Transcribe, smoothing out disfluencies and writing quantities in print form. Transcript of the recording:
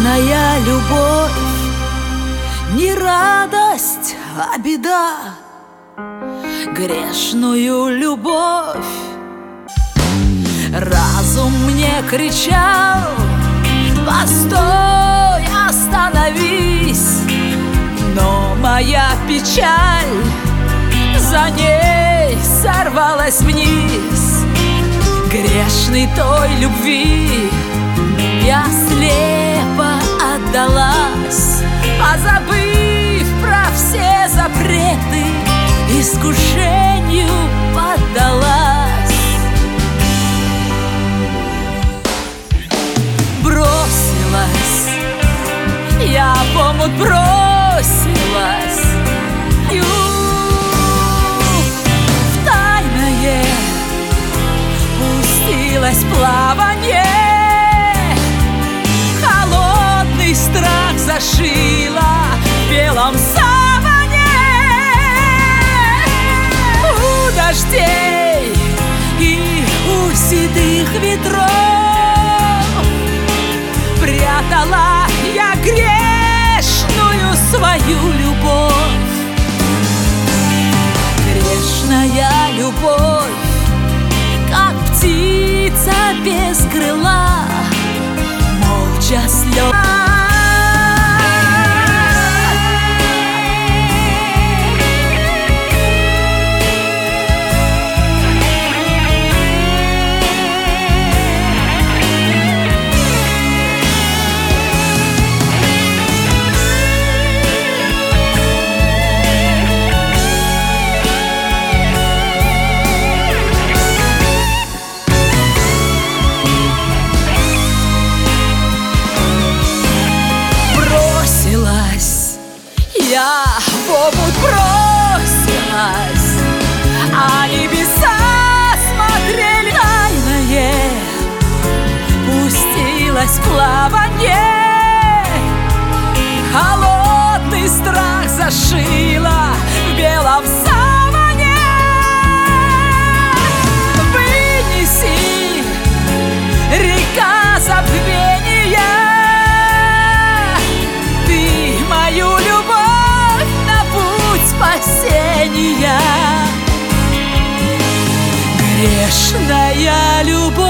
Грешная любовь не радость, а беда. Грешную любовь разум мне кричал: постой, остановись. Но моя печаль за ней сорвалась вниз. Грешной той любви я слепо отдалась, позабыв про все запреты, искушению поддалась. Бросилась, я в омут бросилась, в тайное пустилась плаванье. Холодный страх зашила в белом саване. У дождей и у седых ветров прятала я грешную свою любовь. Грешная любовь, как птица без крыла, молча слез. Я в омут бросилась, а небеса смотрели тайное. Пустилась в плаванье, холодный страх зашила в белом саване. Вынеси, река забвения, ты мою любовь спасения. Грешная любовь.